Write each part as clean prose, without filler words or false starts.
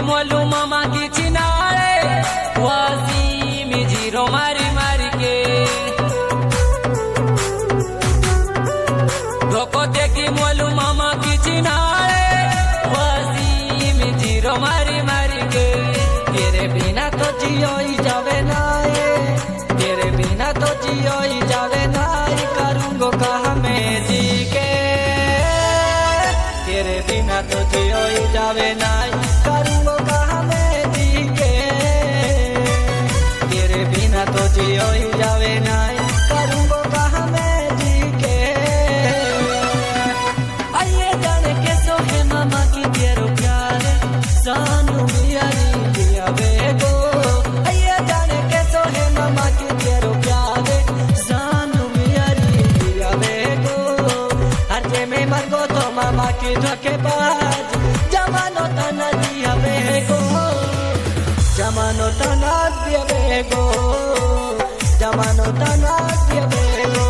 मोलू मामा की चिनारे वासीम जीरो मारी मारी के धोको देखी मोलू मामा की चिनारे वासीम जीरो मारी मारी के तेरे बिना तो जियो ही जावे ना तेरे बिना तो जियो ही जावे ना करूंगो कहा मैं जी के तेरे बिना तो जियो ही जावे ना करूंगो कहा मैं जी के तेरे बिना तो जियो ही जावे ना करूंगो कहा मैं जी के आइए जाने के सो है मामा की तेरो प्यार सानू मियारी दिया बेगो आइए जाने के सो है मामा की तेरो प्यार सानू मियारी दिया बेगो हर जे में मर गो तो मामा की धोखेबाज जमानो तना दिया बेगो जमानो तना दिया बेगो जमानो तना दिया बेगो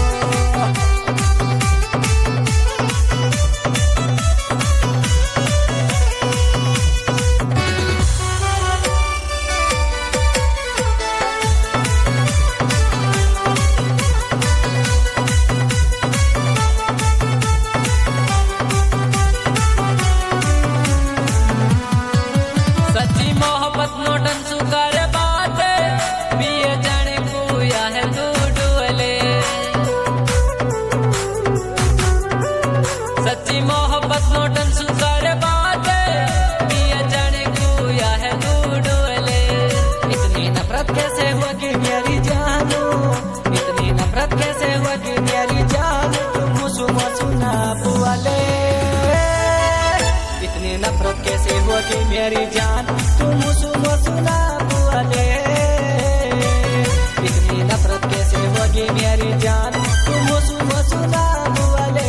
नफरत कैसे होगी मेरी जान तुम सुना बुआले इतनी नफरत कैसे होगी मेरी जान तुम सुना बुआले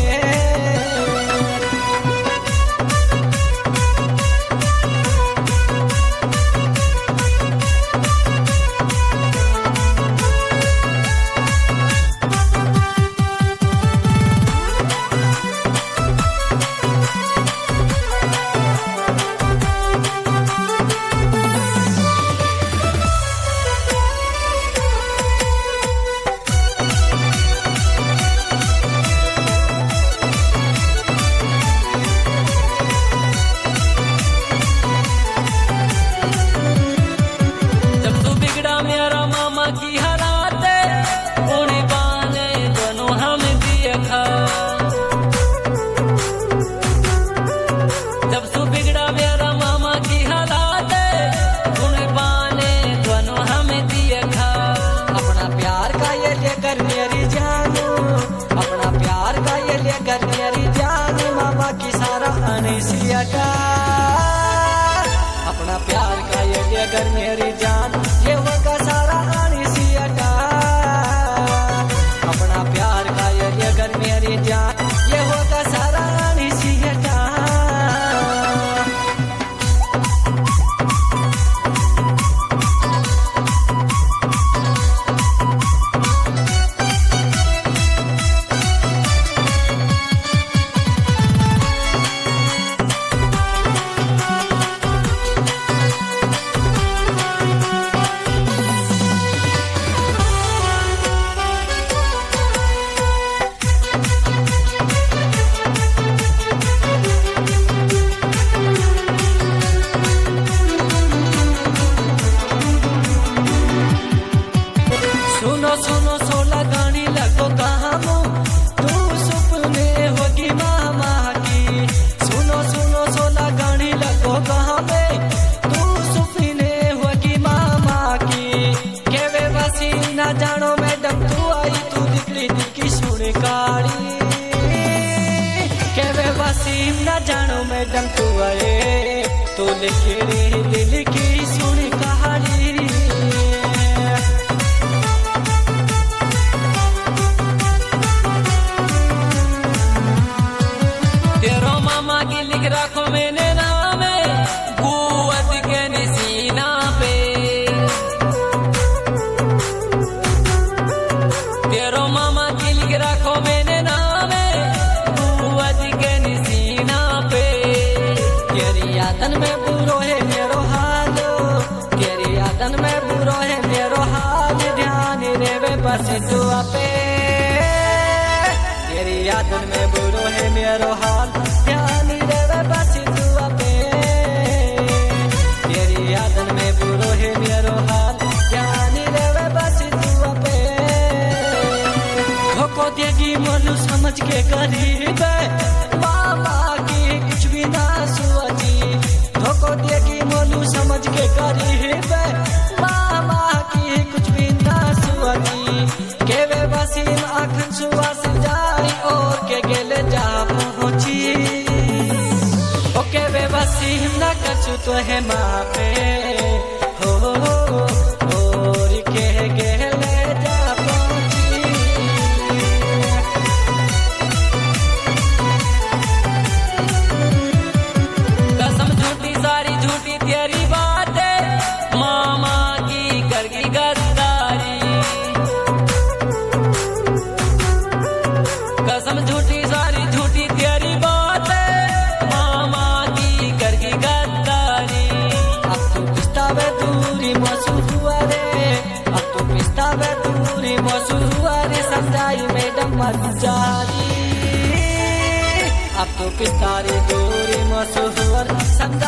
अपना प्यार का ये लेकर मेरी जान ये होगा सारा आनी सी अटा अपना प्यार का ये लेकर मेरी जान ये होगा सारा आनी सी अटा सुनो सोला गानी लगो कहाँ तू सुपने होगी मामा की सुनो सोला गानी लगो कहाँ तू सुपने होगी मामा की के वे बसी न जानो मैडम तू आई तू निकली दिखी सुन काली के वे बसी न जानो मैडम तू आए तू लिखी सुन कहानी लिख रखो मैंने नाम कुवत के निसीना पे तेरो मामा की लिख रखो मैंने नाम कुवत के निसीना पे तेरी यादन में बुरो है मेरो हाल, तेरी यादन में बुरो है मेरो हाल, ध्यान रेवे बस दुआ पे, तेरी यादन में बुरो है मेरो हाल, ध्यान रेवे बस दुआ पे, तेरी यादन में बुरो है मेरो हाल, ध्यान रेवे बस दुआ पे। धोखो देगी मोलू समझ के करीब मामा की कुछ भी ना सोची, धोखो देगी मोलू समझ के करीब मामा की कुछ भी ना सोची, के वे वसीम आखन सुवास जाई और के गेले जा पहुंची, ओके वे वसीम ना कछु तो है माँ पे हो और के गेले जा पहुंची। कसम झूठी सारी झूठी तेरी बातें, मामा की करगी गद्दारी, कसम झूठी सारी झूठी तेरी बातें, मामा की करगी गद्दारी। अब तो पिस्तावे दूरी मौसू हुआ रे, अब तो पिस्तावे दूरी मौसू हुआ रे, समझाई मैडम मजारी, अब तो पिस्तारी दूरी मौसू हुआ